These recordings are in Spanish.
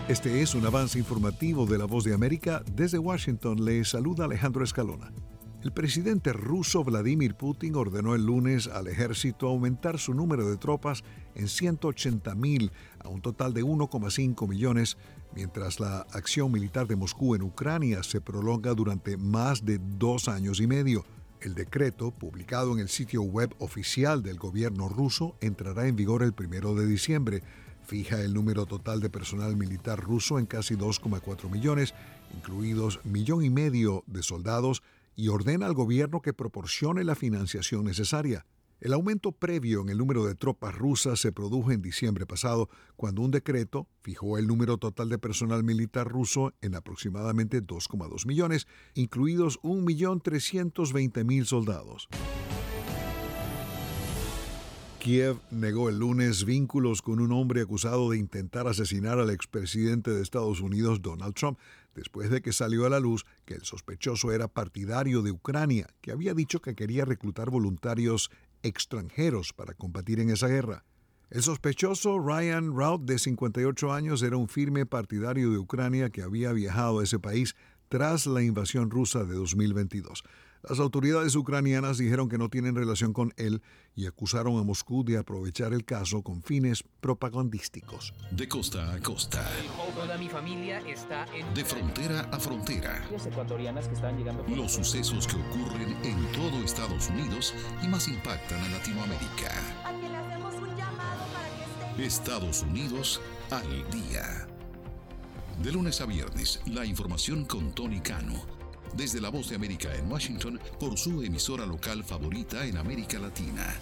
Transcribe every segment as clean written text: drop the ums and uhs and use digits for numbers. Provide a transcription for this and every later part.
Este es un avance informativo de La Voz de América. Desde Washington le saluda Alejandro Escalona. El presidente ruso Vladimir Putin ordenó el lunes al ejército aumentar su número de tropas en 180.000 a un total de 1,5 millones, mientras la acción militar de Moscú en Ucrania se prolonga durante más de 2 años y medio. El decreto, publicado en el sitio web oficial del gobierno ruso, entrará en vigor el 1 de diciembre. Fija el número total de personal militar ruso en casi 2,4 millones, incluidos 1,5 millones de soldados, y ordena al gobierno que proporcione la financiación necesaria. El aumento previo en el número de tropas rusas se produjo en diciembre pasado, cuando un decreto fijó el número total de personal militar ruso en aproximadamente 2,2 millones, incluidos 1,320,000 soldados. Kiev negó el lunes vínculos con un hombre acusado de intentar asesinar al expresidente de Estados Unidos, Donald Trump, después de que salió a la luz que el sospechoso era partidario de Ucrania, que había dicho que quería reclutar voluntarios extranjeros para combatir en esa guerra. El sospechoso, Ryan Routh, de 58 años, era un firme partidario de Ucrania que había viajado a ese país tras la invasión rusa de 2022. Las autoridades ucranianas dijeron que no tienen relación con él y acusaron a Moscú de aprovechar el caso con fines propagandísticos. De costa a costa. Toda mi familia está en... De frontera a frontera. Ecuatorianas que están llegando... Los sucesos que ocurren en todo Estados Unidos y más impactan a Latinoamérica. A quien le hacemos un llamado para que esté... Estados Unidos al día. De lunes a viernes, la información con Tony Cano. Desde La Voz de América en Washington, por su emisora local favorita en América Latina.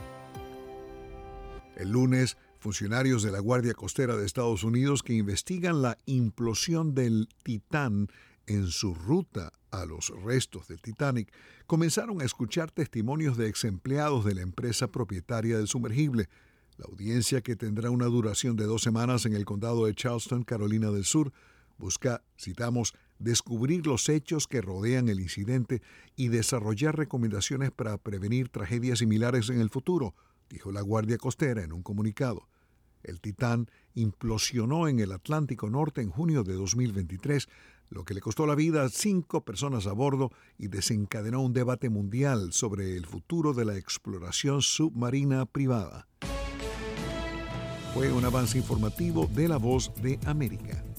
El lunes, funcionarios de la Guardia Costera de Estados Unidos que investigan la implosión del Titán en su ruta a los restos del Titanic comenzaron a escuchar testimonios de exempleados de la empresa propietaria del sumergible. La audiencia, que tendrá una duración de 2 semanas en el condado de Charleston, Carolina del Sur, busca, citamos, descubrir los hechos que rodean el incidente y desarrollar recomendaciones para prevenir tragedias similares en el futuro, dijo la Guardia Costera en un comunicado. El Titán implosionó en el Atlántico Norte en junio de 2023, lo que le costó la vida a 5 personas a bordo y desencadenó un debate mundial sobre el futuro de la exploración submarina privada. Fue un avance informativo de La Voz de América.